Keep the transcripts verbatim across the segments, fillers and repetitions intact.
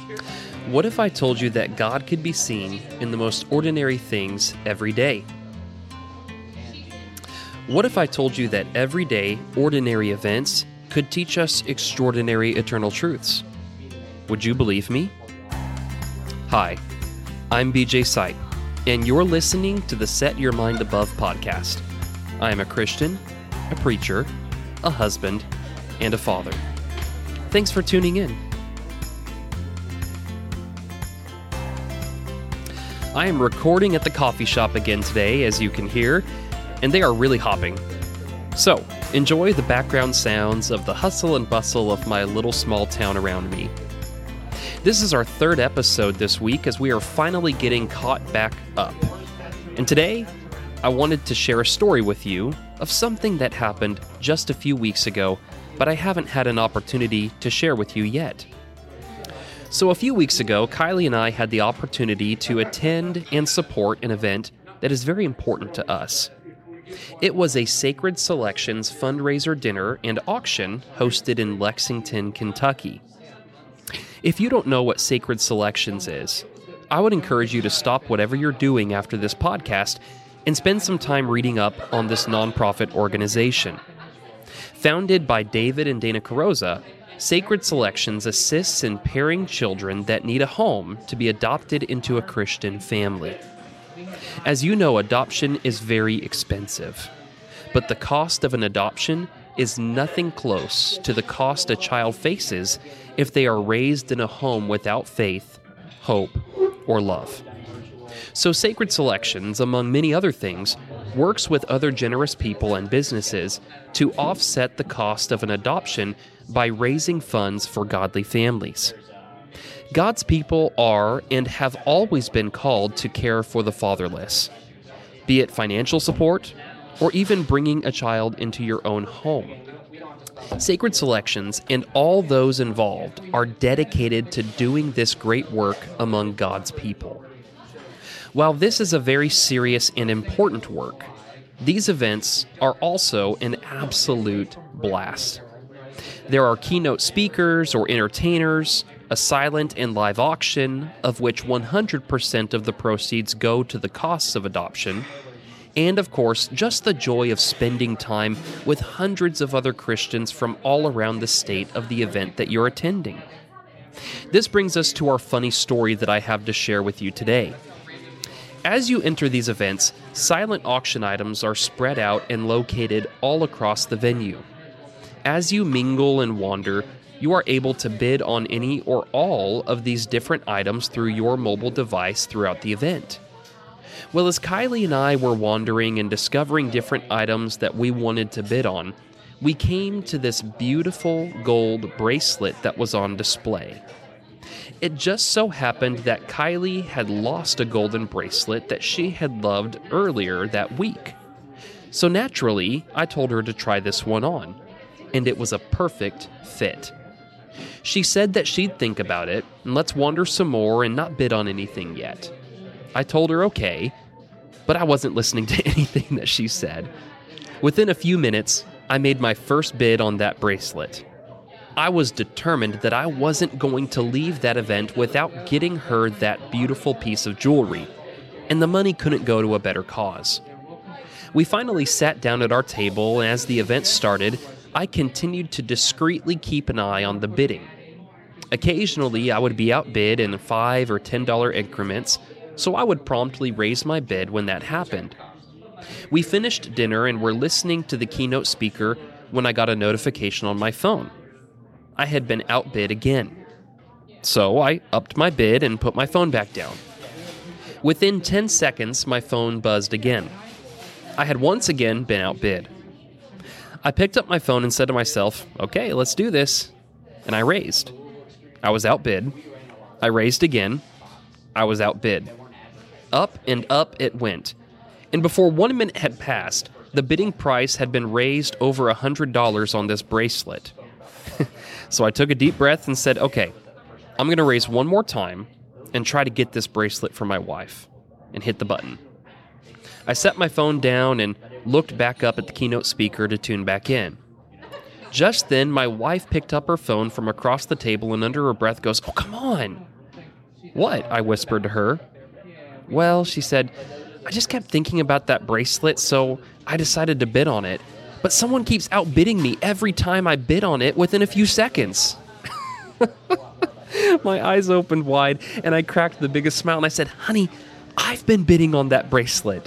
What if I told you that God could be seen in the most ordinary things every day? What if I told you that everyday, ordinary events could teach us extraordinary eternal truths? Would you believe me? Hi, I'm B J Sight, and you're listening to the Set Your Mind Above podcast. I am a Christian, a preacher, a husband, and a father. Thanks for tuning in. I am recording at the coffee shop again today, as you can hear, and they are really hopping. So, enjoy the background sounds of the hustle and bustle of my little small town around me. This is our third episode this week as we are finally getting caught back up. And today, I wanted to share a story with you of something that happened just a few weeks ago, but I haven't had an opportunity to share with you yet. So a few weeks ago, Kylie and I had the opportunity to attend and support an event that is very important to us. It was a Sacred Selections fundraiser dinner and auction hosted in Lexington, Kentucky. If you don't know what Sacred Selections is, I would encourage you to stop whatever you're doing after this podcast and spend some time reading up on this nonprofit organization. Founded by David and Dana Carosa, Sacred Selections assists in pairing children that need a home to be adopted into a Christian family. As you know, adoption is very expensive, but the cost of an adoption is nothing close to the cost a child faces if they are raised in a home without faith, hope, or love. So Sacred Selections, among many other things, works with other generous people and businesses to offset the cost of an adoption by raising funds for godly families. God's people are and have always been called to care for the fatherless, be it financial support or even bringing a child into your own home. Sacred Selections and all those involved are dedicated to doing this great work among God's people. While this is a very serious and important work, these events are also an absolute blast. There are keynote speakers or entertainers, a silent and live auction, of which one hundred percent of the proceeds go to the costs of adoption, and of course, just the joy of spending time with hundreds of other Christians from all around the state of the event that you're attending. This brings us to our funny story that I have to share with you today. As you enter these events, silent auction items are spread out and located all across the venue. As you mingle and wander, you are able to bid on any or all of these different items through your mobile device throughout the event. Well, as Kylie and I were wandering and discovering different items that we wanted to bid on, we came to this beautiful gold bracelet that was on display. It just so happened that Kylie had lost a golden bracelet that she had loved earlier that week. So naturally, I told her to try this one on, and it was a perfect fit. She said that she'd think about it, and let's wander some more and not bid on anything yet. I told her okay, but I wasn't listening to anything that she said. Within a few minutes, I made my first bid on that bracelet. I was determined that I wasn't going to leave that event without getting her that beautiful piece of jewelry, and the money couldn't go to a better cause. We finally sat down at our table, and as the event started, I continued to discreetly keep an eye on the bidding. Occasionally, I would be outbid in five or ten dollar increments, so I would promptly raise my bid when that happened. We finished dinner and were listening to the keynote speaker when I got a notification on my phone. I had been outbid again. So I upped my bid and put my phone back down. Within ten seconds, my phone buzzed again. I had once again been outbid. I picked up my phone and said to myself, okay, let's do this. And I raised. I was outbid. I raised again. I was outbid. Up and up it went. And before one minute had passed, the bidding price had been raised over one hundred dollars on this bracelet. So I took a deep breath and said, okay, I'm going to raise one more time and try to get this bracelet for my wife, and hit the button. I set my phone down and looked back up at the keynote speaker to tune back in. Just then, my wife picked up her phone from across the table and under her breath goes, "Oh, come on." "What?" I whispered to her. "Well," she said, "I just kept thinking about that bracelet, so I decided to bid on it. But someone keeps outbidding me every time I bid on it within a few seconds." My eyes opened wide, and I cracked the biggest smile, and I said, "Honey, I've been bidding on that bracelet."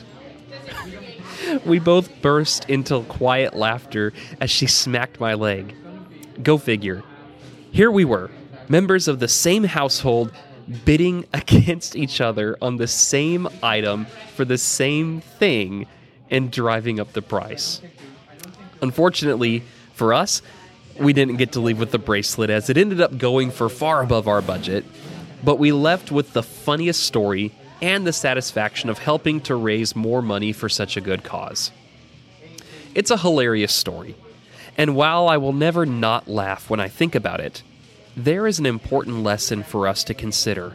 We both burst into quiet laughter as she smacked my leg. Go figure. Here we were, members of the same household, bidding against each other on the same item for the same thing and driving up the price. Unfortunately for us, we didn't get to leave with the bracelet as it ended up going for far above our budget, but we left with the funniest story and the satisfaction of helping to raise more money for such a good cause. It's a hilarious story, and while I will never not laugh when I think about it, there is an important lesson for us to consider.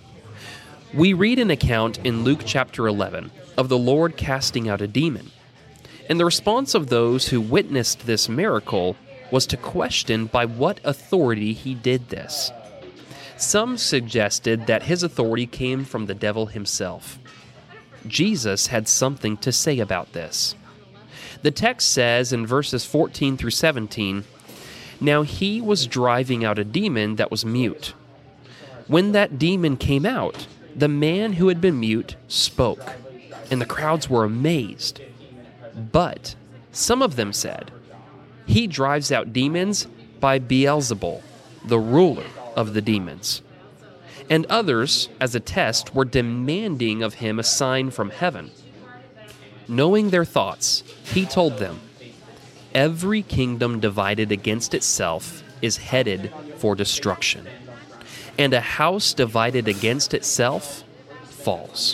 We read an account in Luke chapter eleven of the Lord casting out a demon, and the response of those who witnessed this miracle was to question by what authority he did this. Some suggested that his authority came from the devil himself. Jesus had something to say about this. The text says in verses fourteen through seventeen, "Now he was driving out a demon that was mute. When that demon came out, the man who had been mute spoke, and the crowds were amazed. But some of them said, 'He drives out demons by Beelzebul, the ruler of the demons.' And others, as a test, were demanding of him a sign from heaven. Knowing their thoughts, he told them, 'Every kingdom divided against itself is headed for destruction, and a house divided against itself falls.'"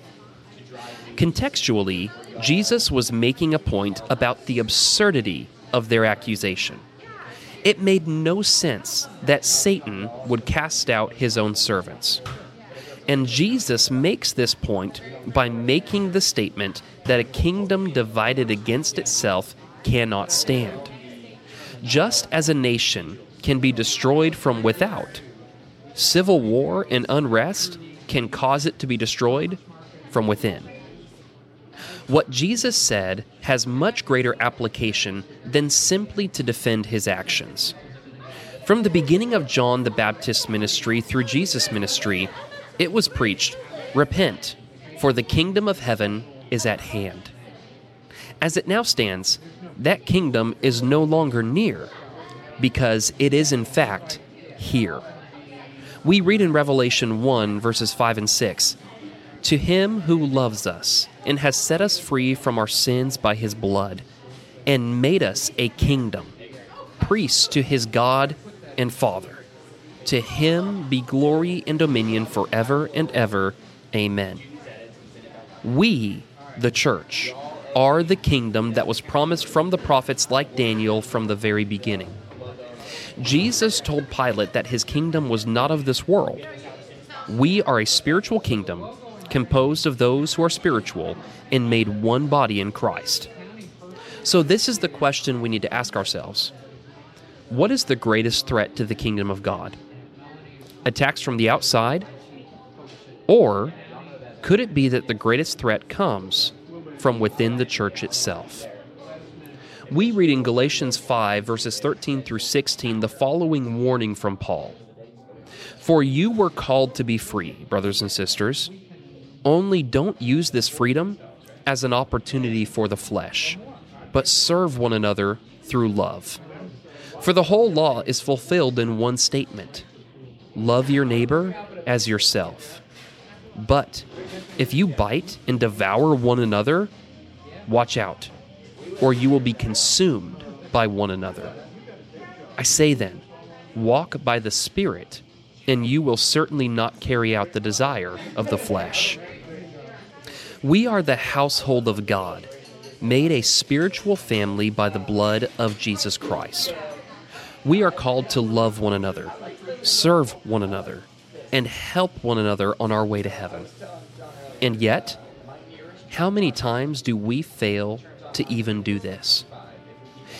Contextually, Jesus was making a point about the absurdity of their accusation. It made no sense that Satan would cast out his own servants. And Jesus makes this point by making the statement that a kingdom divided against itself cannot stand. Just as a nation can be destroyed from without, civil war and unrest can cause it to be destroyed from within. What Jesus said has much greater application than simply to defend his actions. From the beginning of John the Baptist's ministry through Jesus' ministry, it was preached, "Repent, for the kingdom of heaven is at hand." As it now stands, that kingdom is no longer near, because it is in fact here. We read in Revelation one, verses five and six, "To him who loves us and has set us free from our sins by his blood, and made us a kingdom, priests to his God and Father. To him be glory and dominion forever and ever. Amen." We, the church, are the kingdom that was promised from the prophets like Daniel from the very beginning. Jesus told Pilate that his kingdom was not of this world. We are a spiritual kingdom composed of those who are spiritual and made one body in Christ. So this is the question we need to ask ourselves. What is the greatest threat to the kingdom of God? Attacks from the outside? Or could it be that the greatest threat comes from within the church itself? We read in Galatians five, verses thirteen through sixteen, the following warning from Paul. "For you were called to be free, brothers and sisters. Only don't use this freedom as an opportunity for the flesh, but serve one another through love. For the whole law is fulfilled in one statement: love your neighbor as yourself. But if you bite and devour one another, watch out, or you will be consumed by one another. I say then, walk by the Spirit, and you will certainly not carry out the desire of the flesh." We are the household of God, made a spiritual family by the blood of Jesus Christ. We are called to love one another, serve one another, and help one another on our way to heaven. And yet, how many times do we fail to even do this?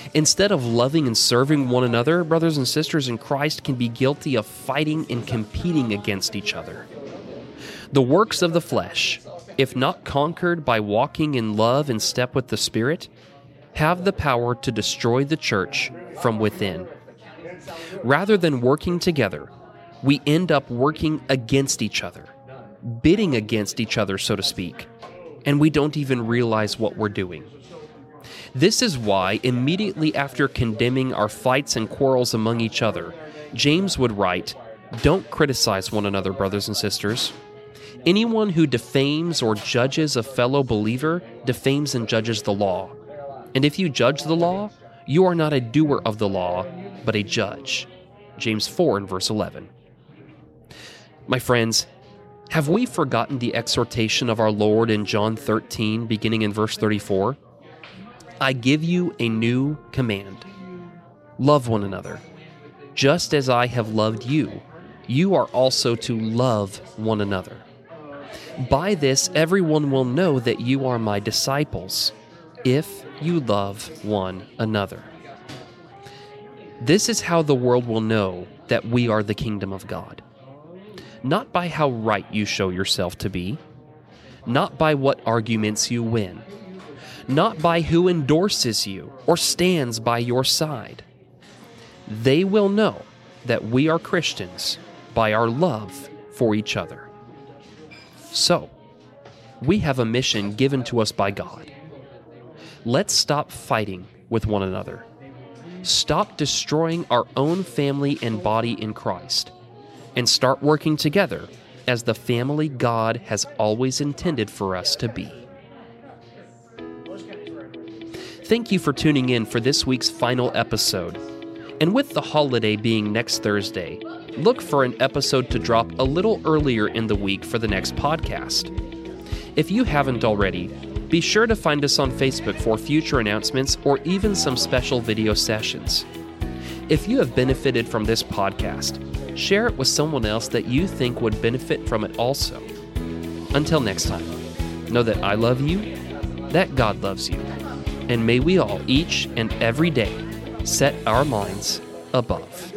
Instead of loving and serving one another, brothers and sisters in Christ can be guilty of fighting and competing against each other. The works of the flesh, if not conquered by walking in love and step with the Spirit, have the power to destroy the church from within. Rather than working together, we end up working against each other, bidding against each other, so to speak, and we don't even realize what we're doing. This is why, immediately after condemning our fights and quarrels among each other, James would write, "Don't criticize one another, brothers and sisters. Anyone who defames or judges a fellow believer defames and judges the law. And if you judge the law, you are not a doer of the law, but a judge." James four and verse eleven. My friends, have we forgotten the exhortation of our Lord in John thirteen, beginning in verse thirty-four? "I give you a new command. Love one another. Just as I have loved you, you are also to love one another. By this everyone will know that you are my disciples, if you love one another." This is how the world will know that we are the kingdom of God. Not by how right you show yourself to be, not by what arguments you win, not by who endorses you or stands by your side. They will know that we are Christians by our love for each other. So, we have a mission given to us by God. Let's stop fighting with one another. Stop destroying our own family and body in Christ, and start working together as the family God has always intended for us to be. Thank you for tuning in for this week's final episode. And with the holiday being next Thursday, look for an episode to drop a little earlier in the week for the next podcast. If you haven't already, be sure to find us on Facebook for future announcements or even some special video sessions. If you have benefited from this podcast, share it with someone else that you think would benefit from it also. Until next time, know that I love you, that God loves you, and may we all each and every day set our minds above.